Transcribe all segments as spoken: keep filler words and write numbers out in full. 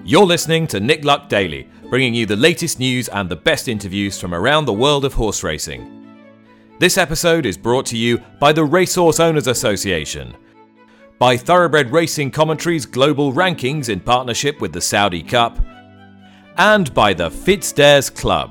You're listening to Nick Luck Daily, bringing you the latest news and the best interviews from around the world of horse racing. This episode is brought to you by the Racehorse Owners Association, by Thoroughbred Racing Commentary's global rankings in partnership with the Saudi Cup, and by the FitzDares Club.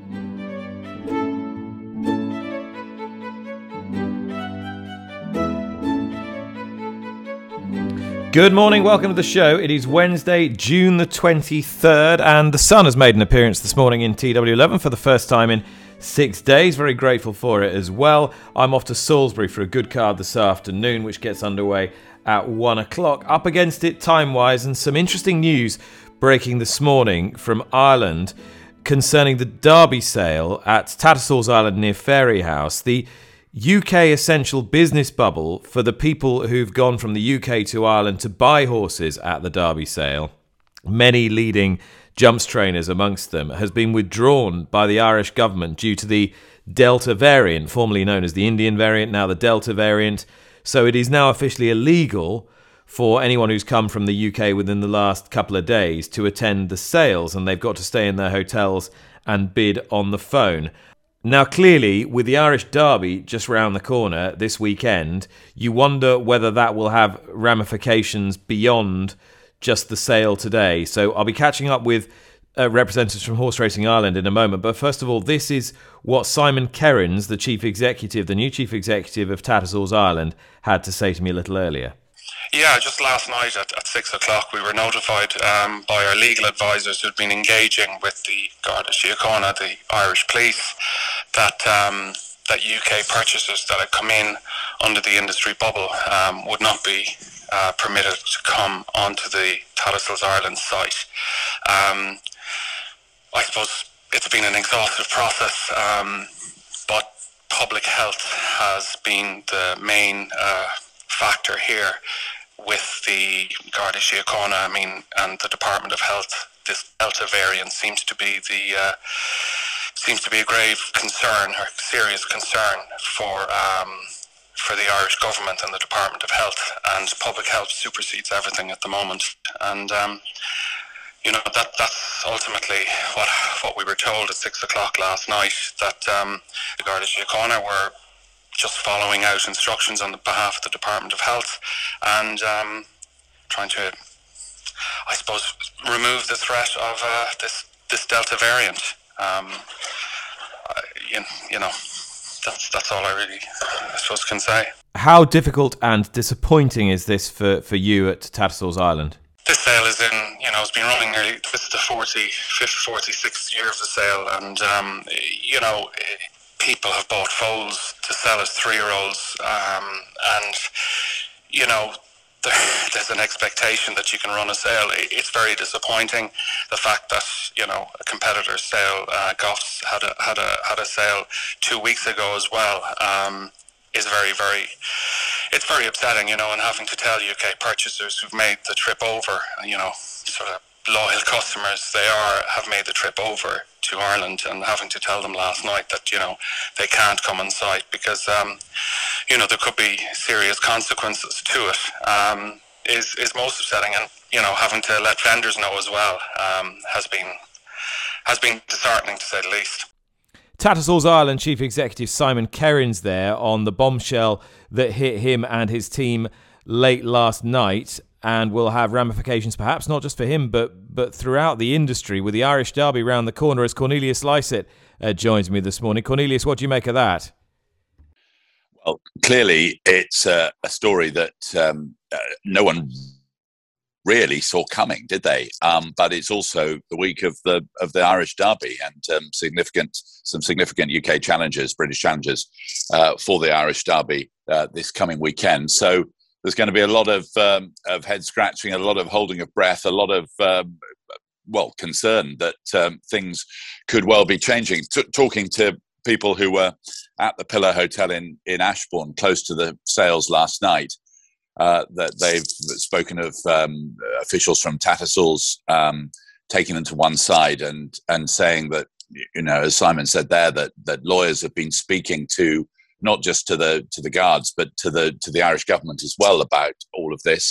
Good morning, welcome to the show. It is Wednesday, June the twenty-third, and the sun has made an appearance this morning in T W eleven for the first time in six days. Very grateful for it as well. I'm off to Salisbury for a good card this afternoon, which gets underway at one o'clock. Up against it time-wise, and some interesting news breaking this morning from Ireland concerning the Derby sale at Tattersalls Island near Fairyhouse. The U K essential business bubble for the people who've gone from the U K to Ireland to buy horses at the Derby sale, many leading jumps trainers amongst them, has been withdrawn by the Irish government due to the Delta variant, formerly known as the Indian variant, now the Delta variant. So it is now officially illegal for anyone who's come from the U K within the last couple of days to attend the sales, and they've got to stay in their hotels and bid on the phone. Now, clearly, with the Irish Derby just round the corner this weekend, you wonder whether that will have ramifications beyond just the sale today. So I'll be catching up with uh, representatives from Horse Racing Ireland in a moment. But first of all, this is what Simon Kerins, the chief executive, the new chief executive of Tattersalls Ireland, had to say to me a little earlier. Yeah, just last night at, at six o'clock we were notified um, by our legal advisors who'd been engaging with the Garda Síochána, the Irish police, that um, that U K purchasers that had come in under the industry bubble um, would not be uh, permitted to come onto the Tattersalls Ireland site. Um, I suppose it's been an exhaustive process, um, but public health has been the main uh, factor here. With the Garda Síochána, I mean, and the Department of Health, this Delta variant seems to be the uh, seems to be a grave concern or serious concern for um, for the Irish government and the Department of Health. And public health supersedes everything at the moment. And um, you know that that's ultimately what what we were told at six o'clock last night, that um, the Garda Síochána were just following out instructions on the behalf of the Department of Health and um, trying to, I suppose, remove the threat of uh, this this Delta variant. Um, uh, you, you know, that's that's all I really, I suppose, can say. How difficult and disappointing is this for, for you at Tattersalls Island? This sale is in, you know, it's been running nearly, this is the forty-fifth, forty-sixth year of the sale, and, um, you know, it, people have bought foals to sell as three-year-olds, um, and, you know, there, there's an expectation that you can run a sale. It's very disappointing. The fact that, you know, a competitor's sale, uh, Goffs had a, had a, had a sale two weeks ago as well, um, is very, very, it's very upsetting, you know, and having to tell U K purchasers who've made the trip over, you know, sort of loyal customers they are, have made the trip over to Ireland, and having to tell them last night that, you know, they can't come on site because, um, you know, there could be serious consequences to it, um, is, is most upsetting. And, you know, having to let vendors know as well um, has been has been disheartening, to say the least. Tattersalls Ireland Chief Executive Simon Kerins there on the bombshell that hit him and his team late last night, and will have ramifications perhaps not just for him but but throughout the industry, with the Irish Derby round the corner, as Cornelius Lycett uh, joins me this morning. Cornelius, what do you make of that? Well, clearly it's uh, a story that um, uh, no one really saw coming, did they? Um, but it's also the week of the of the Irish Derby, and um, significant some significant U K challengers, British challengers uh, for the Irish Derby uh, this coming weekend. So there's going to be a lot of um, of head scratching, a lot of holding of breath, a lot of um, well concern that um, things could well be changing. T- talking to people who were at the Pillar Hotel in in Ashbourne, close to the sales last night, uh, that they've spoken of um, officials from Tattersalls um, taking them to one side and and saying that, you know, as Simon said there, that that lawyers have been speaking to not just to the to the guards, but to the to the Irish government as well about all of this.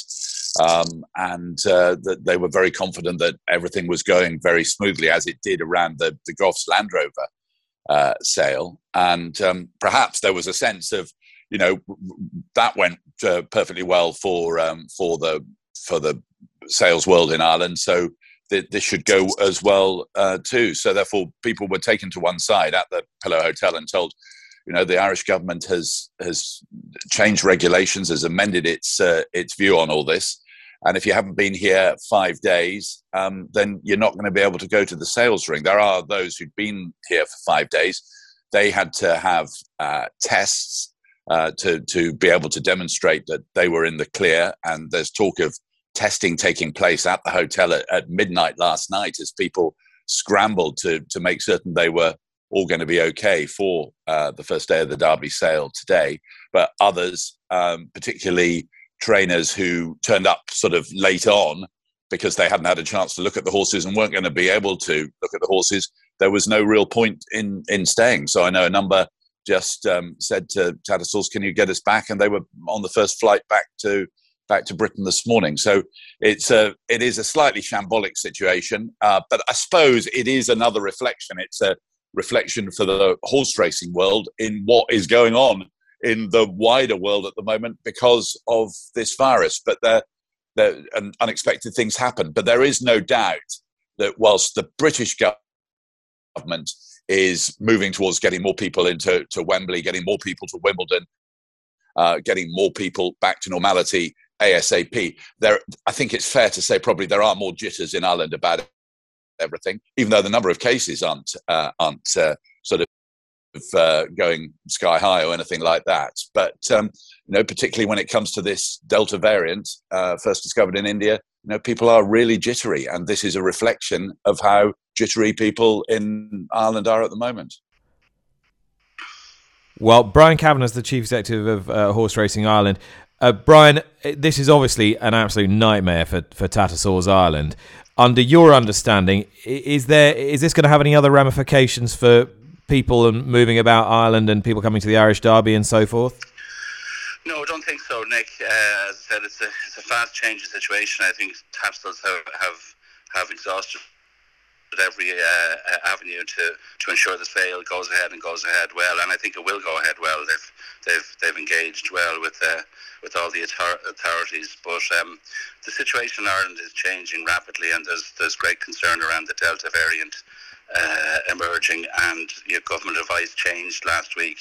Um, and uh, that they were very confident that everything was going very smoothly, as it did around the, the Goffs Land Rover uh, sale. And um, perhaps there was a sense of, you know, that went uh, perfectly well for um, for the for the sales world in Ireland. So th- this should go as well uh, too. So therefore, people were taken to one side at the Pillow Hotel and told, you know, the Irish government has has changed regulations, has amended its uh, its view on all this. And if you haven't been here five days, um, then you're not going to be able to go to the sales ring. There are those who've been here for five days. They had to have uh, tests uh, to to be able to demonstrate that they were in the clear. And there's talk of testing taking place at the hotel at, at midnight last night as people scrambled to to make certain they were all going to be okay for uh, the first day of the Derby sale today. But others, um, particularly trainers who turned up sort of late on because they hadn't had a chance to look at the horses and weren't going to be able to look at the horses, there was no real point in in staying. So I know a number just um, said to Tattersalls, can you get us back? And they were on the first flight back to back to Britain this morning. So it's a it is a slightly shambolic situation, uh, but I suppose it is another reflection. It's a reflection for the horse racing world in what is going on in the wider world at the moment because of this virus. But there, there and unexpected things happen. But there is no doubt that whilst the British government is moving towards getting more people into to Wembley, getting more people to Wimbledon, uh, getting more people back to normality ASAP, there, I think it's fair to say probably there are more jitters in Ireland about everything, even though the number of cases aren't uh, aren't uh, sort of Uh, going sky high or anything like that. But um, you know, particularly when it comes to this Delta variant, uh, first discovered in India, you know, people are really jittery, and this is a reflection of how jittery people in Ireland are at the moment. Well, Brian Kavanagh is the chief executive of uh, Horse Racing Ireland. Uh, Brian, this is obviously an absolute nightmare for for Tattersalls Ireland. Under your understanding, is there is this going to have any other ramifications for people and moving about Ireland and people coming to the Irish Derby and so forth? No, I don't think so, Nick. Uh, as I said, it's a it's a fast changing situation. I think Tattersalls have have, have exhausted every uh, avenue to, to ensure the sale goes ahead and goes ahead well, and I think it will go ahead well. They've they've they've engaged well with uh, with all the authorities, but um, the situation in Ireland is changing rapidly, and there's there's great concern around the Delta variant Uh, emerging, and you know, government advice changed last week,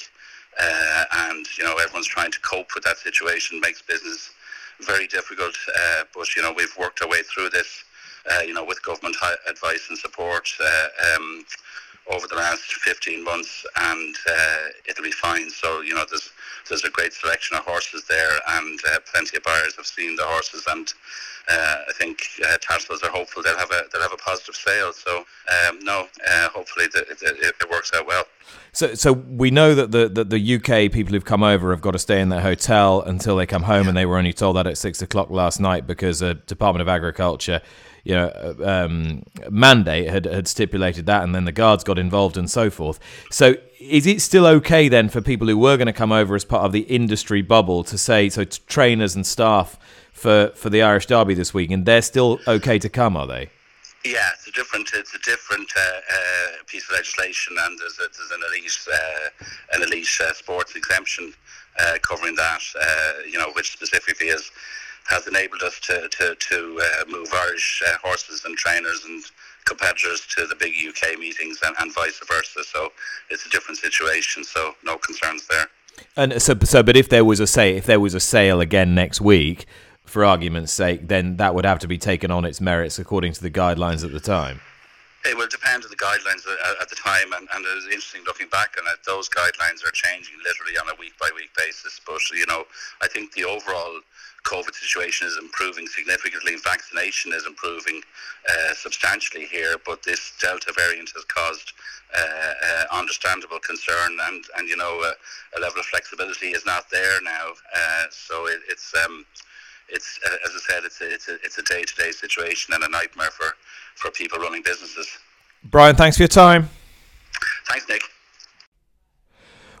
uh, and you know everyone's trying to cope with that situation. Makes business very difficult, uh, but you know we've worked our way through this, uh, you know, with government advice and support uh, um, over the last fifteen months, and uh, it'll be fine. So you know there's there's a great selection of horses there, and uh, plenty of buyers have seen the horses, and Uh, I think uh, Tattersalls are hopeful they'll have a they'll have a positive sale. So um, no, uh, hopefully the, the, it, it works out well. So, so we know that the that the U K people who've come over have got to stay in their hotel until they come home, and they were only told that at six o'clock last night because a Department of Agriculture, you know, um, mandate had had stipulated that, and then the guards got involved and so forth. So, is it still okay then for people who were going to come over as part of the industry bubble to say so to trainers and staff for for the Irish Derby this week, and they're still okay to come, are they? Yeah, it's a different it's a different uh, uh, piece of legislation, and there's, a, there's an elite uh, an elite uh, sports exemption uh, covering that. Uh, you know, which specifically is has enabled us to to to uh, move Irish uh, horses and trainers and competitors to the big U K meetings, and, and vice versa. So it's a different situation. So no concerns there. And so, so, but if there was a say, if there was a sale again next week, for argument's sake, then that would have to be taken on its merits according to the guidelines at the time. It will depend on the guidelines at the time, and, and it was interesting looking back on it. Those guidelines are changing literally on a week-by-week basis. But, you know, I think the overall COVID situation is improving significantly. Vaccination is improving uh, substantially here, but this Delta variant has caused uh, uh, understandable concern, and, and you know, uh, a level of flexibility is not there now. Uh, so it, it's... Um, It's uh, as I said, it's a, it's a it's a day-to-day situation and a nightmare for, for people running businesses. Brian, thanks for your time. Thanks, Nick.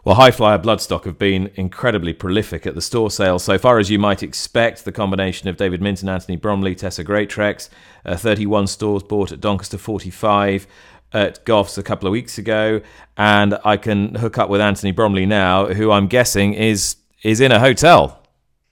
Well, Highflyer Bloodstock have been incredibly prolific at the store sales so far, as you might expect. The combination of David Minton, Anthony Bromley, Tessa Greatrex, uh, thirty-one stores bought at Doncaster, forty-five at Goffs a couple of weeks ago, and I can hook up with Anthony Bromley now, who I'm guessing is is in a hotel.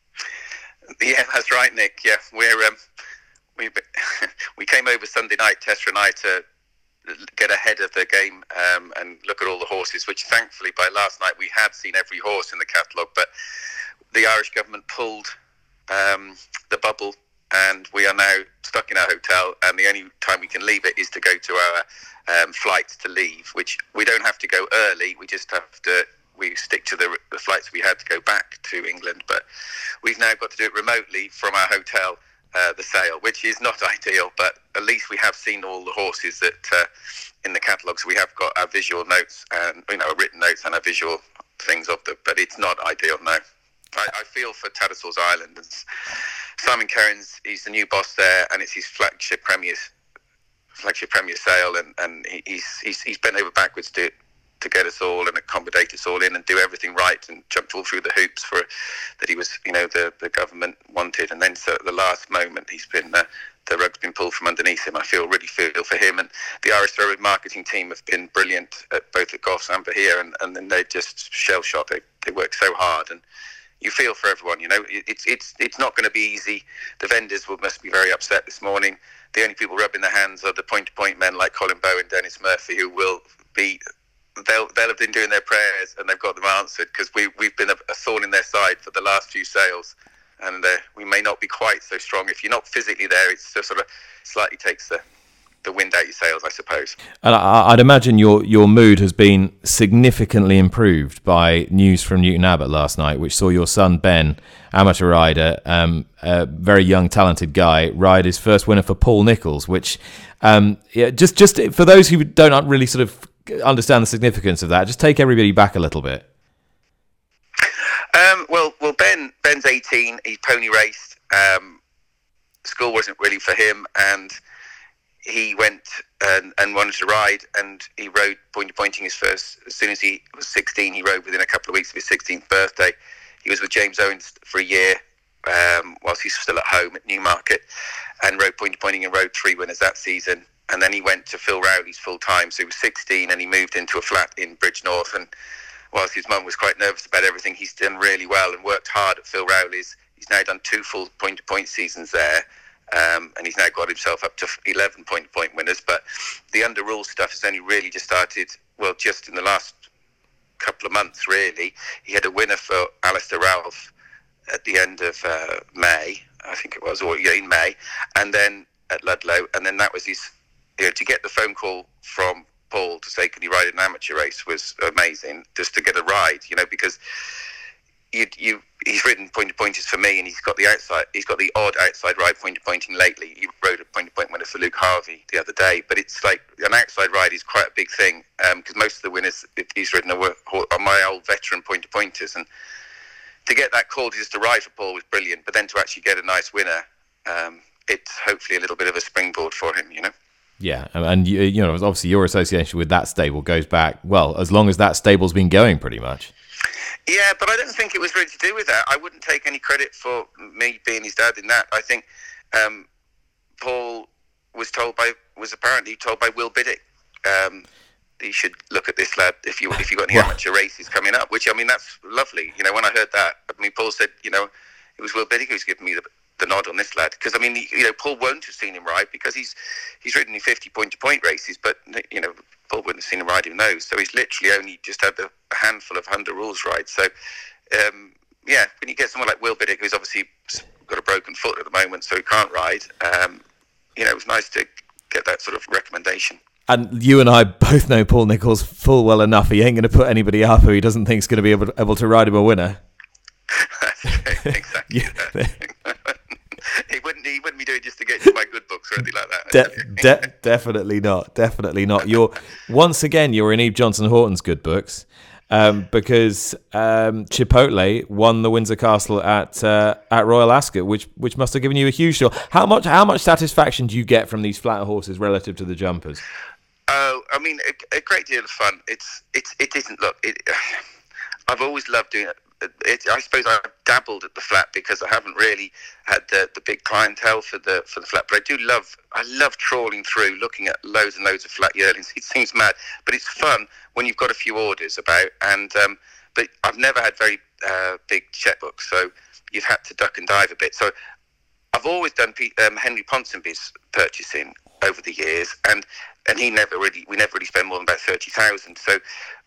Yeah, that's right, Nick. Yeah, we're um, we we came over Sunday night, Tessa and I, to get ahead of the game um, and look at all the horses, which thankfully by last night we had seen every horse in the catalogue, but the Irish government pulled um, the bubble and we are now stuck in our hotel, and the only time we can leave it is to go to our um, flights to leave, which we don't have to go early, we just have to we stick to the, the flights we had to go back to England, but we've now got to do it remotely from our hotel. Uh, the sale, which is not ideal, but at least we have seen all the horses that uh, in the catalogues. We have got our visual notes and, you know, our written notes and our visual things of them, but it's not ideal, no. I, I feel for Tattersalls Island. And Simon Kerins, he's the new boss there, and it's his flagship premier, flagship premier sale, and, and he's, he's he's bent over backwards to to get us all and accommodate us all in and do everything right, and jumped all through the hoops for that he was, you know, the, the government wanted. And then so at the last moment, he's been uh, the rug's been pulled from underneath him. I feel really feel for him, and the Irish Thoroughbred marketing team have been brilliant at both at Goffs and here, and, and then they just shell shot. They they work so hard, and you feel for everyone. You know, it's it's it's not going to be easy. The vendors will must be very upset this morning. The only people rubbing their hands are the point to point men like Colin Bowe and Dennis Murphy, who will be. They'll they'll have been doing their prayers and they've got them answered, because we we've been a, a thorn in their side for the last few sales, and uh, we may not be quite so strong. If you're not physically there, it's just sort of slightly takes the the wind out your sails, I suppose. And I, I'd imagine your your mood has been significantly improved by news from Newton Abbot last night, which saw your son Ben, amateur rider, um, a very young talented guy, ride his first winner for Paul Nicholls. Which, um, yeah, just just for those who don't really sort of understand the significance of that, just take everybody back a little bit. Um, well, well, Ben Ben's eighteen. He pony raced. Um, school wasn't really for him, and he went and, and wanted to ride, and he rode point to pointing his first. As soon as he was sixteen, he rode within a couple of weeks of his sixteenth birthday. He was with James Owens for a year um, whilst he's still at home at Newmarket, and rode point to pointing and rode three winners that season. And then he went to Phil Rowley's full time. So he was sixteen and he moved into a flat in Bridgnorth. And whilst his mum was quite nervous about everything, he's done really well and worked hard at Phil Rowley's. He's now done two full point-to-point seasons there. Um, and he's now got himself up to eleven point-to-point winners. But the under rules stuff has only really just started, well, just in the last couple of months, really. He had a winner for Alistair Ralph at the end of uh, May, I think it was, or yeah, in May. And then at Ludlow. And then that was his... You know, to get the phone call from Paul to say, can you ride an amateur race, was amazing, just to get a ride, you know, because you, you, he's ridden point-to-pointers for me, and he's got the outside, he's got the odd outside ride point-to-pointing lately. He rode a point-to-point winner for Luke Harvey the other day, but it's like an outside ride is quite a big thing, because um, most of the winners he's ridden are, are my old veteran point-to-pointers, and to get that call just to ride for Paul was brilliant, but then to actually get a nice winner, um, it's hopefully a little bit of a springboard for him, you know. Yeah, and you, you know, obviously your association with that stable goes back, well, as long as that stable's been going, pretty much. Yeah, but I don't think it was really to do with that. I wouldn't take any credit for me being his dad in that. I think um, Paul was told by, was apparently told by Will Biddick, um, you should look at this lad if you if you got any amateur races coming up. Which, I mean, that's lovely. You know, when I heard that, I mean, Paul said, you know, it was Will Biddick who's given me the. the nod on this lad, because I mean, you know, Paul won't have seen him ride because he's he's ridden in fifty point to point races, but you know, Paul wouldn't have seen him ride in those, so he's literally only just had a, a handful of under rules rides. So um, yeah, when you get someone like Will Biddick, who's obviously got a broken foot at the moment, so he can't ride, um, you know, it was nice to get that sort of recommendation. And you and I both know Paul Nicholls full well enough. He ain't going to put anybody up who he doesn't think is going to be able to, able to ride him a winner. Exactly. Yeah. He wouldn't. He wouldn't be doing just to get you my good books or anything like that. De- de- definitely not. Definitely not. You're once again. You're in Eve Johnson Horton's good books, um, because um, Chipotle won the Windsor Castle at uh, at Royal Ascot, which which must have given you a huge deal. How much how much satisfaction do you get from these flat horses relative to the jumpers? Oh, I mean, a, a great deal of fun. It's it's it isn't. Look, it, I've always loved doing it. It, I suppose I've dabbled at the flat because I haven't really had the, the big clientele for the for the flat. But I do love I love trawling through, looking at loads and loads of flat yearlings. It seems mad, but it's fun when you've got a few orders about. And um, but I've never had very uh, big checkbooks, so you've had to duck and dive a bit. So I've always done um, Henry Ponsonby's purchasing over the years, and and he never really we never really spent more than about thirty thousand. So.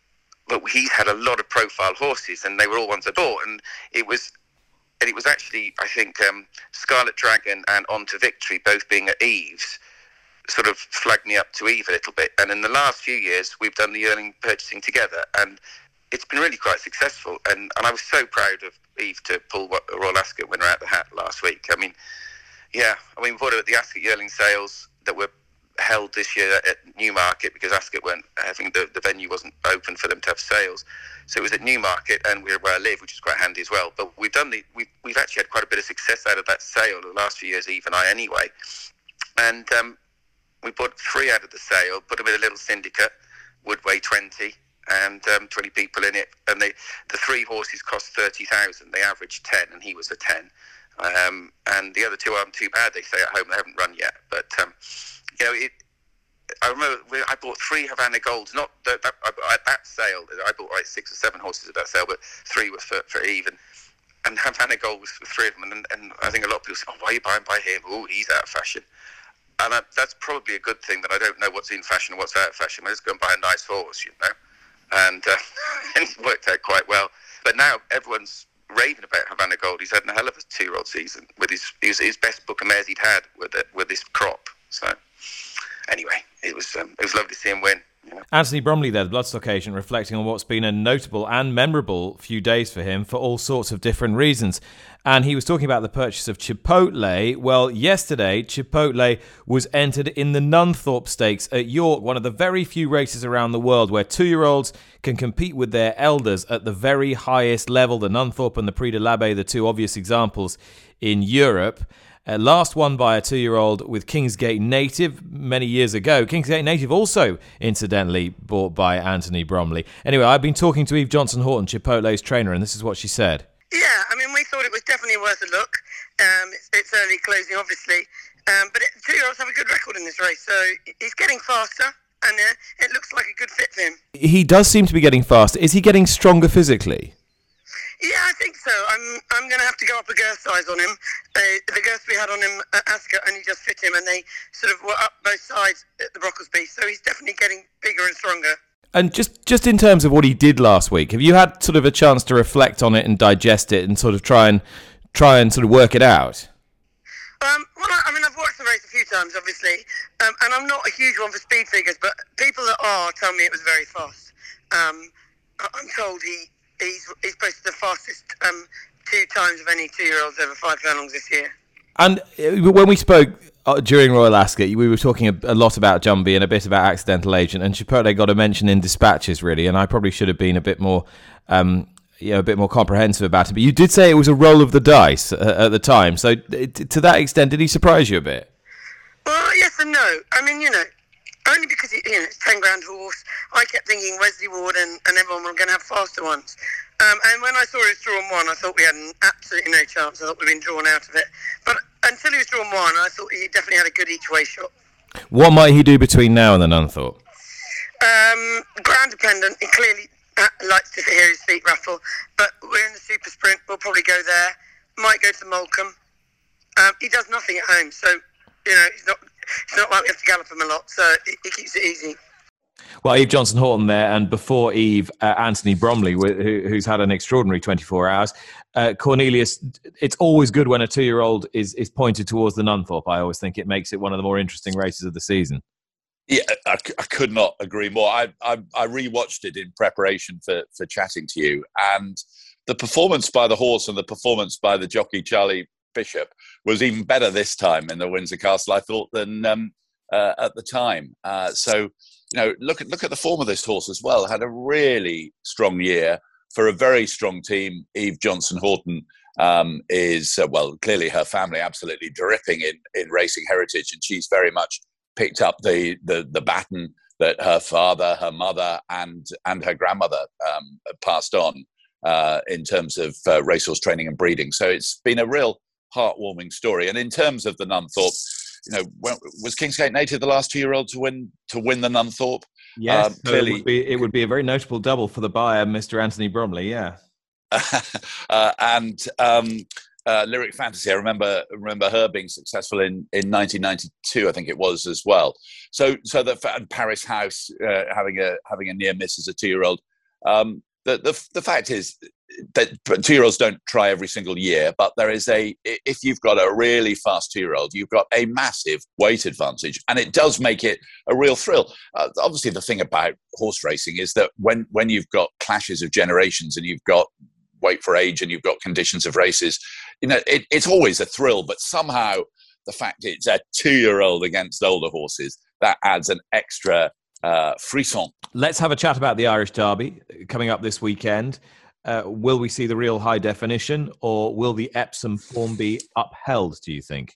But he's had a lot of profile horses, and they were all ones I bought. And it was, and it was actually, I think, um, Scarlet Dragon and On to Victory, both being at Eve's, sort of flagged me up to Eve a little bit. And in the last few years, we've done the yearling purchasing together, and it's been really quite successful. And, and I was so proud of Eve to pull what a Royal Ascot winner out the hat last week. I mean, yeah, I mean, we bought her at the Ascot yearling sales that were held this year at Newmarket because Ascot weren't having the, the venue wasn't open for them to have sales, so it was at Newmarket, and we're where I live, which is quite handy as well. But we've done the we've, we've actually had quite a bit of success out of that sale the last few years, Eve and I anyway. And um, we bought three out of the sale, put them in a little syndicate, would weigh twenty, and um, twenty people in it, and they the three horses cost thirty thousand. They averaged ten, and he was a ten. Um, and the other two aren't too bad. They stay at home. They haven't run yet, but. Um, You know, it, I remember I bought three Havana Golds. Not that, that at that sale. I bought like six or seven horses at that sale, but three were for, for Eve, and, and Havana Gold was for three of them. And, and I think a lot of people say, "Oh, why are you buying by him? Oh, he's out of fashion." And I, that's probably a good thing that I don't know what's in fashion and what's out of fashion. I just go and buy a nice horse, you know, and, uh, and it worked out quite well. But now everyone's raving about Havana Gold. He's had a hell of a two-year-old season with his his, his best book of mares he'd had with it, with this crop. So. Anyway, it was um, it was lovely to see him win. You know? Anthony Bromley there, the Bloodstock agent, reflecting on what's been a notable and memorable few days for him for all sorts of different reasons. And he was talking about the purchase of Chipotle. Well, yesterday, Chipotle was entered in the Nunthorpe Stakes at York, one of the very few races around the world where two-year-olds can compete with their elders at the very highest level. The Nunthorpe and the Prix de l'Abbé, the two obvious examples in Europe. Uh, last won by a two-year-old with Kingsgate Native many years ago. Kingsgate Native also, incidentally, bought by Anthony Bromley. Anyway, I've been talking to Eve Johnson-Horton, Chipotle's trainer, and this is what she said. Yeah, I mean, we thought it was definitely worth a look. Um, it's, it's early closing, obviously. Um, but it, two-year-olds have a good record in this race, so he's getting faster, and uh, it looks like a good fit for him. He does seem to be getting faster. Is he getting stronger physically? Yeah, I think so. I'm I'm going to have to go up a girth size on him. Uh, the girth we had on him at Ascot only just fit him, and they sort of were up both sides at the Brocklesby. So he's definitely getting bigger and stronger. And just, just in terms of what he did last week, have you had sort of a chance to reflect on it and digest it and sort of try and try and sort of work it out? Um, well, I, I mean, I've watched the race a few times, obviously, um, and I'm not a huge one for speed figures, but people that are tell me it was very fast. Um, I'm told he. He's, he's posted the fastest um, two times of any two-year-olds over five furlongs this year. And when we spoke during Royal Ascot, we were talking a, a lot about Jumbie and a bit about Accidental Agent, and Chipotle got a mention in Dispatches, really, and I probably should have been a bit more, um, you know, a bit more comprehensive about it. But you did say it was a roll of the dice uh, at the time, so it, to that extent, did he surprise you a bit? Well, yes and no. I mean, you know, only because he, you know, it's ten grand horse. I kept thinking Wesley Ward and, and everyone were going to have faster ones. Um, and when I saw he was drawn one, I thought we had absolutely no chance. I thought we'd been drawn out of it. But until he was drawn one, I thought he definitely had a good each-way shot. What might he do between now and the Nunthorpe? Um, ground dependent. He clearly uh, likes to hear his feet rattle. But we're in the super sprint. We'll probably go there. Might go to Moulcombe. Um, he does nothing at home, so you know he's not. It's not like we have to gallop him a lot, so he, he keeps it easy. Well, Eve Johnson-Horton there, and before Eve, uh, Anthony Bromley, who, who's had an extraordinary twenty-four hours. Uh, Cornelius, it's always good when a two-year-old is, is pointed towards the Nunthorpe. I always think it makes it one of the more interesting races of the season. Yeah, I, I could not agree more. I, I, I rewatched it in preparation for, for chatting to you, and the performance by the horse and the performance by the jockey, Charlie Bishop, was even better this time in the Windsor Castle, I thought, than um, uh, at the time. Uh, so, you know, look at look at the form of this horse as well. Had a really strong year for a very strong team. Eve Johnson-Horton um, is, uh, well, clearly her family absolutely dripping in, in racing heritage, and she's very much picked up the, the, the baton that her father, her mother, and and her grandmother um, passed on. uh, in terms of uh, racehorse training and breeding. So it's been a real heartwarming story. And in terms of the Nunthorpe, you know, when, was Kingsgate Native the last two-year-old to win to win the Nunthorpe? Yes, um, so clearly it would, be, it would be a very notable double for the buyer, Mister Anthony Bromley. Yeah, uh, and um, uh, Lyric Fantasy. I remember remember her being successful in, in nineteen ninety-two, I think it was as well. So so that and Paris House uh, having a having a near miss as a two-year-old. Um, the, the the fact is that two-year-olds don't try every single year, but there is a if you've got a really fast two-year-old, you've got a massive weight advantage, and it does make it a real thrill. Uh, obviously, the thing about horse racing is that when when you've got clashes of generations and you've got weight for age and you've got conditions of races, you know, it, it's always a thrill. But somehow, the fact it's a two-year-old against older horses, that adds an extra uh, frisson. Let's have a chat about the Irish Derby coming up this weekend. Uh, will we see the real high definition, or will the Epsom form be upheld, do you think?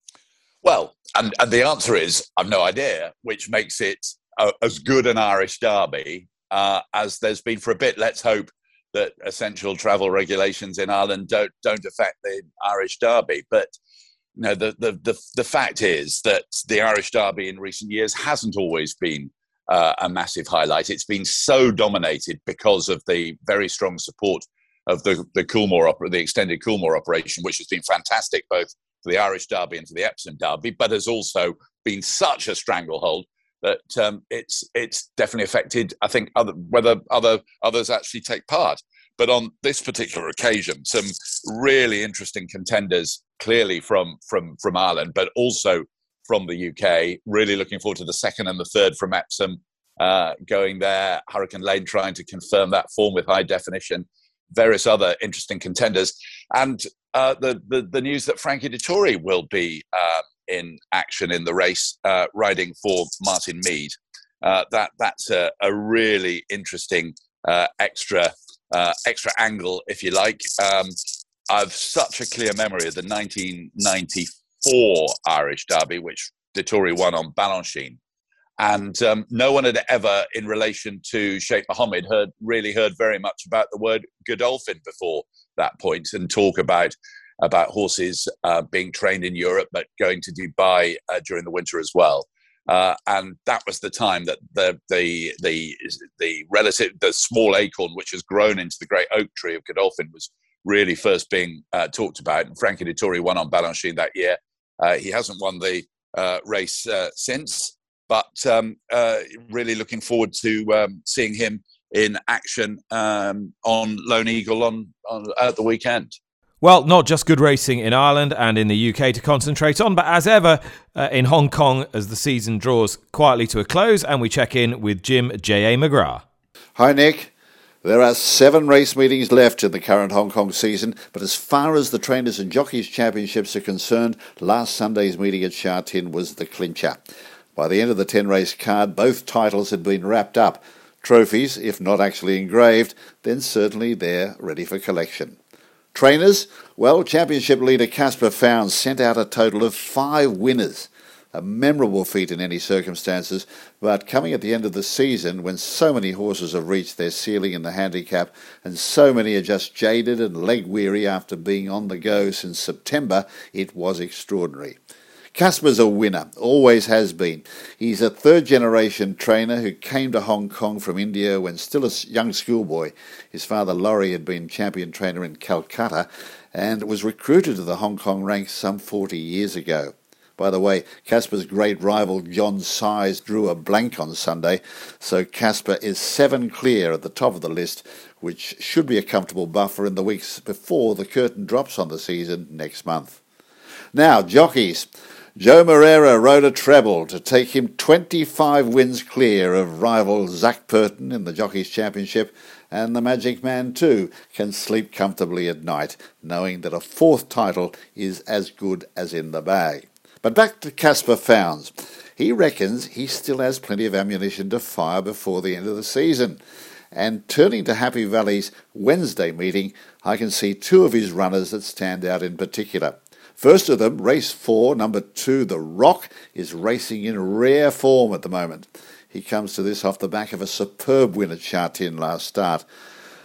Well, and, and the answer is, I've no idea, which makes it a, as good an Irish Derby uh, as there's been for a bit. Let's hope that essential travel regulations in Ireland don't don't affect the Irish Derby. But you know, the, the, the, the fact is that the Irish Derby in recent years hasn't always been Uh, a massive highlight. It's been so dominated because of the very strong support of the the Coolmore opera, the extended Coolmore operation, which has been fantastic both for the Irish Derby and for the Epsom Derby, but has also been such a stranglehold that um, it's it's definitely affected, I think, other, whether other others actually take part. But on this particular occasion, some really interesting contenders, clearly from from from Ireland, but also from the U K. Really looking forward to the second and the third from Epsom uh, going there. Hurricane Lane trying to confirm that form with high definition. Various other interesting contenders. And uh, the, the the news that Frankie Dettori will be uh, in action in the race, uh, riding for Martin Mead. Uh, that That's a, a really interesting uh, extra uh, extra angle, if you like. Um, I've such a clear memory of the nineteen ninety-four Irish Derby, which Dettori won on Balanchine. And um, no one had ever, in relation to Sheikh Mohammed, heard really heard very much about the word Godolphin before that point, and talk about about horses uh, being trained in Europe, but going to Dubai uh, during the winter as well. Uh, and that was the time that the the the the relative the small acorn, which has grown into the great oak tree of Godolphin, was really first being uh, talked about. And Frankie Dettori won on Balanchine that year. Uh, he hasn't won the uh, race uh, since, but um, uh, really looking forward to um, seeing him in action um, on Lone Eagle on, on at the weekend. Well, not just good racing in Ireland and in the U K to concentrate on, but as ever uh, in Hong Kong as the season draws quietly to a close, and we check in with Jim J A McGrath. Hi, Nick. There are seven race meetings left in the current Hong Kong season, but as far as the Trainers and Jockeys Championships are concerned, last Sunday's meeting at Sha Tin was the clincher. By the end of the ten-race card, both titles had been wrapped up. Trophies, if not actually engraved, then certainly they're ready for collection. Trainers? Well, championship leader Casper Fownes sent out a total of five winners. A memorable feat in any circumstances, but coming at the end of the season when so many horses have reached their ceiling in the handicap and so many are just jaded and leg-weary after being on the go since September, it was extraordinary. Casper's a winner, always has been. He's a third-generation trainer who came to Hong Kong from India when still a young schoolboy. His father, Laurie, had been champion trainer in Calcutta and was recruited to the Hong Kong ranks some forty years ago. By the way, Casper's great rival John Size drew a blank on Sunday, so Casper is seven clear at the top of the list, which should be a comfortable buffer in the weeks before the curtain drops on the season next month. Now, jockeys. Joe Moreira rode a treble to take him twenty-five wins clear of rival Zach Purton in the Jockeys Championship, and the Magic Man too can sleep comfortably at night, knowing that a fourth title is as good as in the bag. But back to Casper Fownes. He reckons he still has plenty of ammunition to fire before the end of the season. And turning to Happy Valley's Wednesday meeting, I can see two of his runners that stand out in particular. First of them, race four, number two, The Rock, is racing in rare form at the moment. He comes to this off the back of a superb win at Sha Tin last start.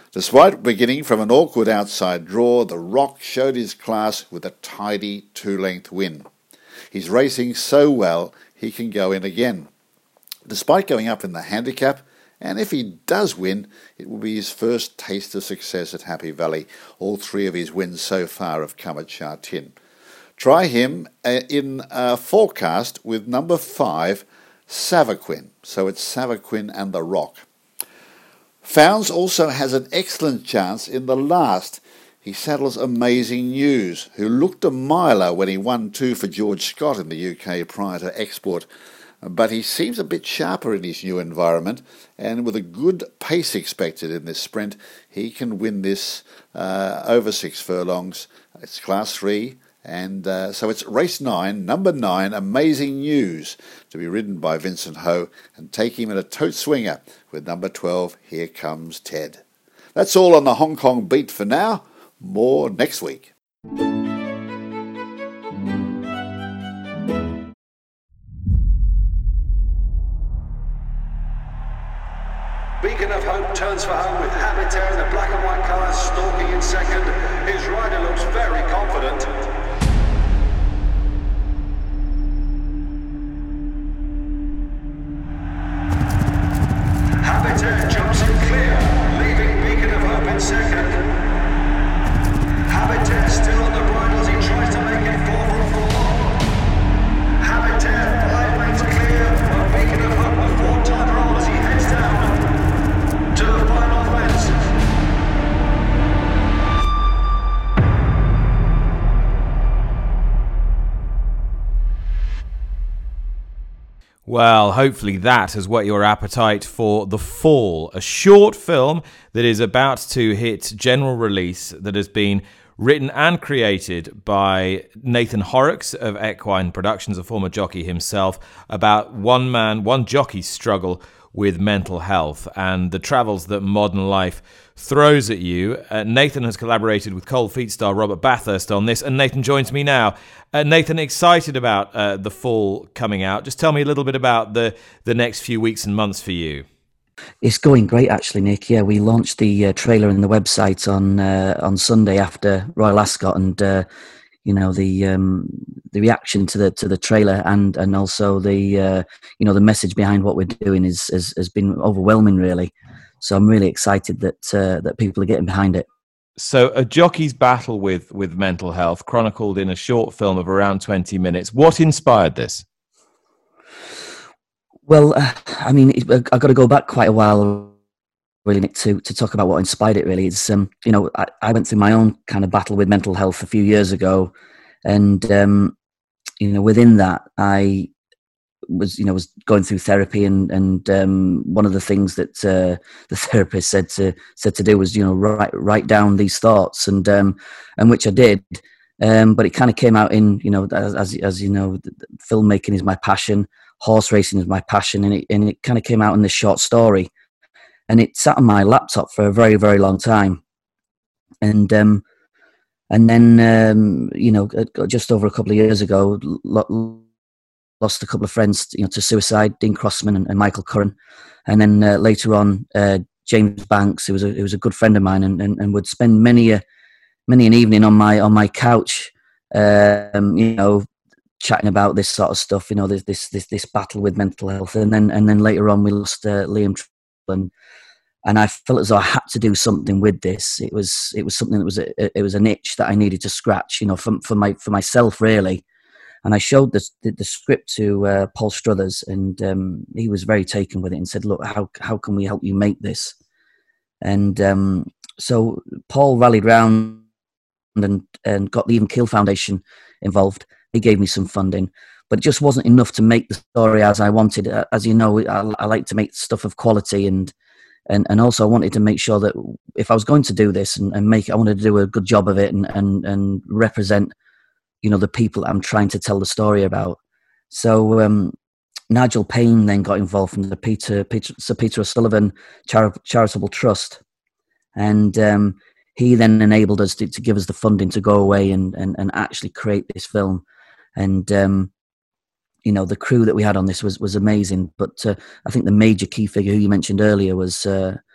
Despite beginning from an awkward outside draw, The Rock showed his class with a tidy two-length win. He's racing so well he can go in again. Despite going up in the handicap, and if he does win, it will be his first taste of success at Happy Valley. All three of his wins so far have come at Sha Tin. Try him in a forecast with number five, Savaquin. So it's Savaquin and The Rock. Founds also has an excellent chance in the last. He saddles Amazing News, who looked a miler when he won two for George Scott in the U K prior to export. But he seems a bit sharper in his new environment, and with a good pace expected in this sprint, he can win this uh, over six furlongs. It's class three, and uh, so it's race nine, number nine, Amazing News, to be ridden by Vincent Ho, and take him in a tote swinger with number twelve, Here Comes Ted. That's all on the Hong Kong beat for now. More next week. Beacon of Hope turns for home with Habitat in the black and white colours stalking in second. His rider looks very confident. Habitat jumps in clear, leaving Beacon of Hope in second. Habitat still on the bridle as he tries to make it four from four. Habitat five lengths clear, while Beacon of Hope a four-time roll as he heads down to the final fence. Well, hopefully that has whet your appetite for The Fall, a short film that is about to hit general release that has been written and created by Nathan Horrocks of Equine Productions, a former jockey himself, about one man, one jockey's struggle with mental health and the travels that modern life throws at you. Uh, Nathan has collaborated with Cold Feet star Robert Bathurst on this, and Nathan joins me now. Uh, Nathan, excited about uh, The Fall coming out. Just tell me a little bit about the, the next few weeks and months for you. It's going great, actually, Nick. Yeah, we launched the uh, trailer and the website on uh, on Sunday after Royal Ascot, and uh, you know the um, the reaction to the to the trailer and and also the uh, you know the message behind what we're doing is has, has been overwhelming, really. So I'm really excited that uh, that people are getting behind it. So, a jockey's battle with with mental health, chronicled in a short film of around twenty minutes. What inspired this? Well, uh, I mean, I've got to go back quite a while, really, Nick, to, to talk about what inspired it, really. It's, um, you know, I, I went through my own kind of battle with mental health a few years ago. And, um, you know, within that, I was, you know, was going through therapy. And, and um, one of the things that uh, the therapist said to said to do was, you know, write, write down these thoughts, and um, and which I did. Um, but it kind of came out in, you know, as, as, as you know, filmmaking is my passion. Horse racing is my passion, and it and it kind of came out in this short story, and it sat on my laptop for a very very long time, and um, and then um, you know just over a couple of years ago, lo- lost a couple of friends, you know, to suicide, Dean Crossman and, and Michael Curran, and then uh, later on uh, James Banks, who was a who was a good friend of mine, and, and, and would spend many a many an evening on my on my couch, um, you know. chatting about this sort of stuff, you know, this this this this battle with mental health, and then and then later on we lost uh, Liam Triplin, and I felt as though I had to do something with this. It was it was something that was a, it was an itch that I needed to scratch, you know, for for my for myself really. And I showed the the, the script to uh, Paul Struthers, and um, he was very taken with it and said, "Look, how how can we help you make this?" And um, so Paul rallied round and and got the Even Keel Foundation involved. He gave me some funding, but it just wasn't enough to make the story as I wanted. As you know, I, I like to make stuff of quality, and and and also I wanted to make sure that if I was going to do this and, and make it, I wanted to do a good job of it and and and represent, you know, the people I'm trying to tell the story about. So um, Nigel Payne then got involved from the Peter, Peter Sir Peter O'Sullivan Char- Charitable Trust, and um, he then enabled us to, to give us the funding to go away and and, and actually create this film. And, um, you know, the crew that we had on this was, was amazing. But uh, I think the major key figure who you mentioned earlier was uh,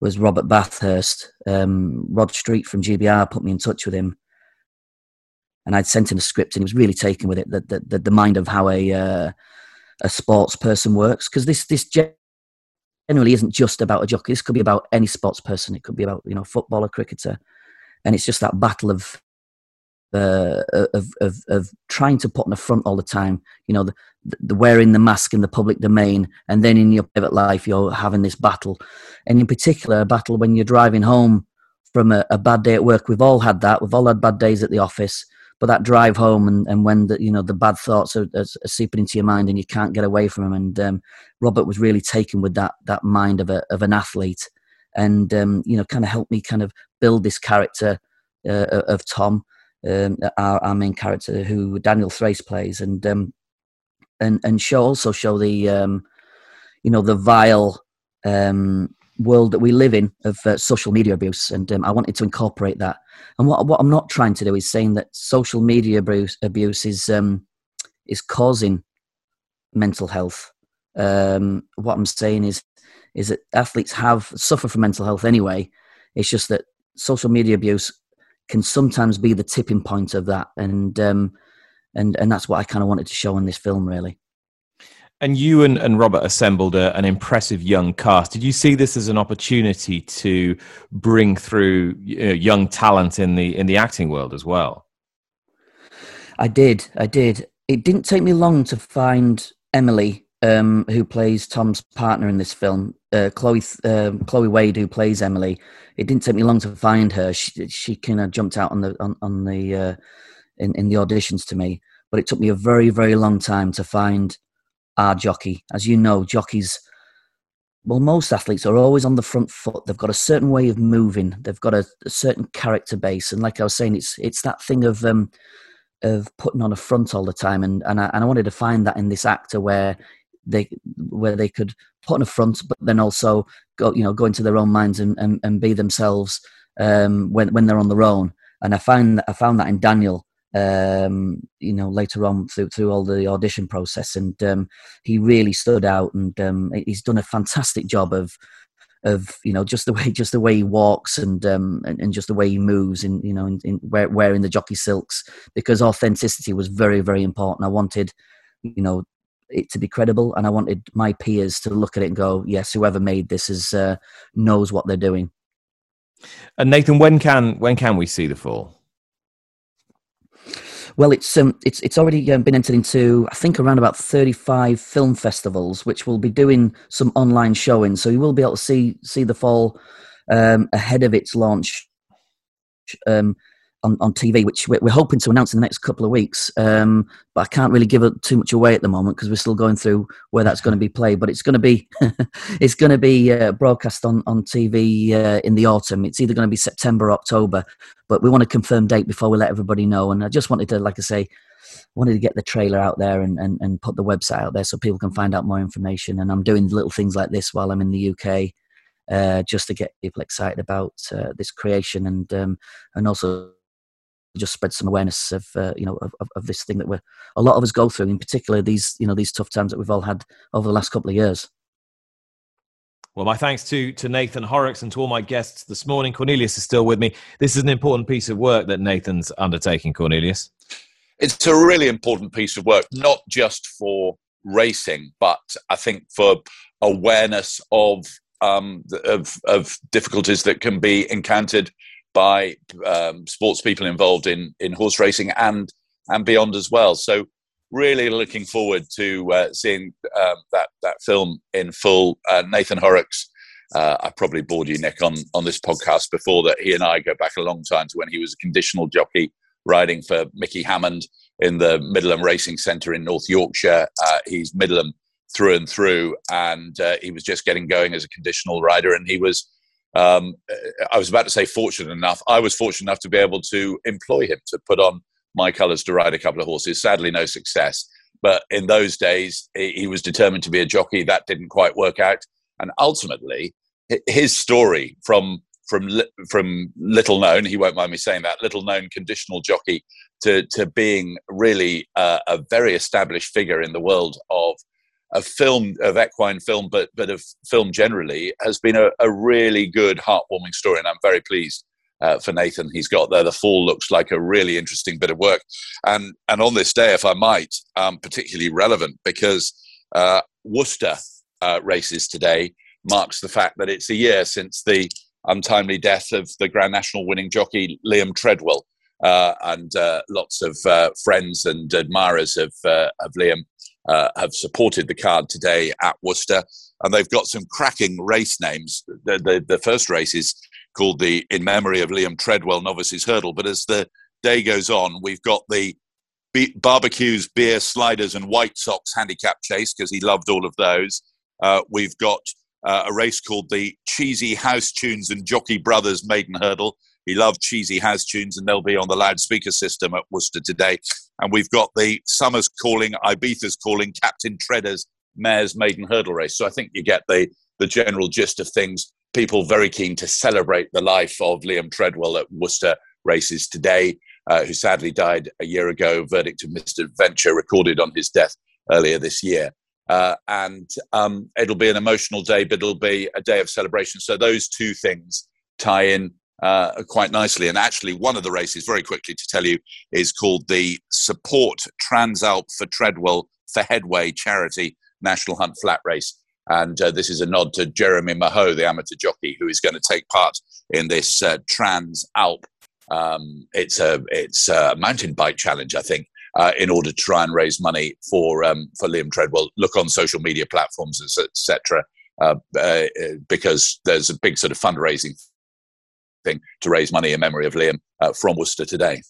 was Robert Bathurst. Um, Rod Street from G B R put me in touch with him, and I'd sent him a script, and he was really taken with it. The the, the, the mind of how a uh, a sports person works, because this this generally isn't just about a jockey. This could be about any sports person. It could be about, you know, footballer, cricketer, and it's just that battle of. Uh, of, of of trying to put on a front all the time, you know, the, the wearing the mask in the public domain, and then in your private life you're having this battle, and in particular a battle when you're driving home from a, a bad day at work. We've all had that. We've all had bad days at the office, but that drive home and, and when the, you know, the bad thoughts are, are, are seeping into your mind and you can't get away from them. And um, Robert was really taken with that that mind of a of an athlete, and um, you know, kind of helped me kind of build this character uh, of Tom. Um, our, our main character, who Daniel Thrace plays, and um, and and show also show the um, you know, the vile um, world that we live in of uh, social media abuse, and um, I wanted to incorporate that. And what what I'm not trying to do is saying that social media abuse, abuse is um, is causing mental health. Um, what I'm saying is is that athletes have suffer from mental health anyway. It's just that social media abuse can sometimes be the tipping point of that, and um, and and that's what I kind of wanted to show in this film, really. And you and, and Robert assembled a, an impressive young cast. Did you see this as an opportunity to bring through, you know, young talent in the in the acting world as well? I did, I did. It didn't take me long to find Emily, um, who plays Tom's partner in this film. Uh, Chloe uh, Chloe Wade, who plays Emily. It didn't take me long to find her. She she kind of jumped out on the on, on the uh, in in the auditions to me, but it took me a very very long time to find our jockey. As you know, jockeys, well, most athletes are always on the front foot. They've got a certain way of moving. They've got a, a certain character base, and like I was saying, it's it's that thing of um of putting on a front all the time. And and I, and I wanted to find that in this actor where they where they could put on a front, but then also go, you know, go into their own minds and, and, and be themselves um, when when they're on their own. And I find that I found that in Daniel, um, you know, later on through through all the audition process, and um, he really stood out, and um, he's done a fantastic job of of you know, just the way just the way he walks, and um, and, and just the way he moves, in you know, in, in wearing the jockey silks, because authenticity was very very important. I wanted, you know, it to be credible, and I wanted my peers to look at it and go, yes, whoever made this is uh, knows what they're doing. And Nathan, when can when can we see The Fall? Well, it's um, it's it's already um, been entered into, I think, around about thirty-five film festivals, which will be doing some online showings. So you will be able to see see The Fall um, ahead of its launch um, on, on T V, which we're, we're hoping to announce in the next couple of weeks. Um, but I can't really give it too much away at the moment because we're still going through where that's going to be played. But it's going to be it's going to be uh, broadcast on on T V uh, in the autumn. It's either going to be September or October. But we want a confirmed date before we let everybody know. And I just wanted to, like I say, wanted to get the trailer out there and, and, and put the website out there so people can find out more information. And I'm doing little things like this while I'm in the U K, uh, just to get people excited about uh, this creation, and um, and also just spread some awareness of uh, you know of, of this thing that we're a lot of us go through, in particular these you know these tough times that we've all had over the last couple of years. Well, my thanks to, to Nathan Horrocks and to all my guests this morning. Cornelius is still with me. This is an important piece of work that Nathan's undertaking, Cornelius. It's a really important piece of work, not just for racing, but I think for awareness of um, of, of difficulties that can be encountered by um, sports people involved in, in horse racing and and beyond as well. So really looking forward to uh, seeing uh, that that film in full. Uh, Nathan Horrocks, uh, I probably bored you, Nick, on, on this podcast before, that he and I go back a long time to when he was a conditional jockey riding for Mickey Hammond in the Middleham Racing Centre in North Yorkshire. Uh, he's Middleham through and through, and uh, he was just getting going as a conditional rider, and he was um, I was about to say fortunate enough. I was fortunate enough to be able to employ him to put on my colours to ride a couple of horses. Sadly, no success. But in those days, he was determined to be a jockey. That didn't quite work out. And ultimately, his story from from from little known, he won't mind me saying that, little known conditional jockey to, to being really uh, a very established figure in the world of of film, of equine film, but but of film generally, has been a, a really good, heartwarming story, and I'm very pleased uh, for Nathan. He's got there. The fall looks like a really interesting bit of work, and and on this day, if I might, um, particularly relevant because uh, Worcester uh, races today marks the fact that it's a year since the untimely death of the Grand National winning jockey Liam Treadwell, uh, and uh, lots of uh, friends and admirers of uh, of Liam uh, have supported the card today at Worcester, and they've got some cracking race names. The, the, the first race is called the In Memory of Liam Treadwell Novices Hurdle, but as the day goes on, we've got the B- barbecues, beer, sliders, and White Sox handicap chase because he loved all of those. Uh, we've got uh, a race called the Cheesy House Tunes and Jockey Brothers Maiden Hurdle. He loved cheesy house tunes, and they'll be on the loudspeaker system at Worcester today. And we've got the Summer's Calling, Ibiza's Calling, Captain Treader's Mare's Maiden Hurdle race. So I think you get the, the general gist of things. People very keen to celebrate the life of Liam Treadwell at Worcester races today, uh, who sadly died a year ago. Verdict of misadventure recorded on his death earlier this year. Uh, and um, it'll be an emotional day, but it'll be a day of celebration. So those two things tie in uh, quite nicely. And actually, one of the races, very quickly to tell you, is called the Support Transalp for Treadwell for Headway Charity National Hunt Flat Race. And uh, this is a nod to Jeremy Maho, the amateur jockey, who is going to take part in this uh, Transalp. Um, it's a it's a mountain bike challenge, I think, uh, in order to try and raise money for um, for Liam Treadwell. Look on social media platforms, et cetera, uh, uh, because there's a big sort of fundraising thing to raise money in memory of Liam uh, from Worcester today.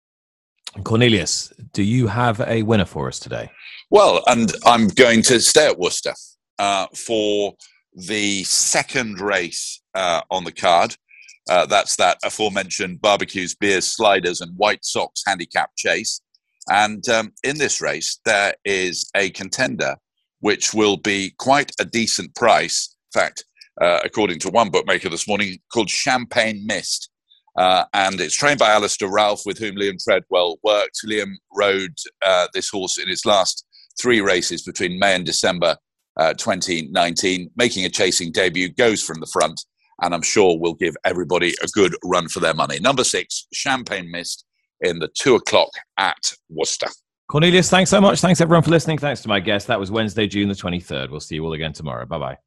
Cornelius, do you have a winner for us today? Well, and I'm going to stay at Worcester uh, for the second race uh, on the card. Uh, that's that aforementioned barbecues, beers, sliders, and White Sox handicap chase. And um, in this race, there is a contender which will be quite a decent price. In fact, uh, according to one bookmaker this morning, called Champagne Mist. Uh, and it's trained by Alistair Ralph, with whom Liam Treadwell worked. Liam rode uh, this horse in its last three races between May and December uh, twenty nineteen, making a chasing debut, goes from the front, and I'm sure will give everybody a good run for their money. Number six, Champagne Mist, in the two o'clock at Worcester. Cornelius, thanks so much. Thanks everyone for listening. Thanks to my guest. That was Wednesday, June the twenty-third. We'll see you all again tomorrow. Bye-bye.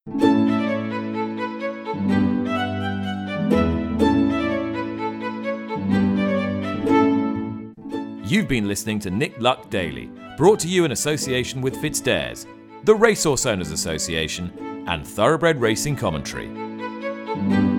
You've been listening to Nick Luck Daily, brought to you in association with FitzDares, the Racehorse Owners Association, and Thoroughbred Racing Commentary.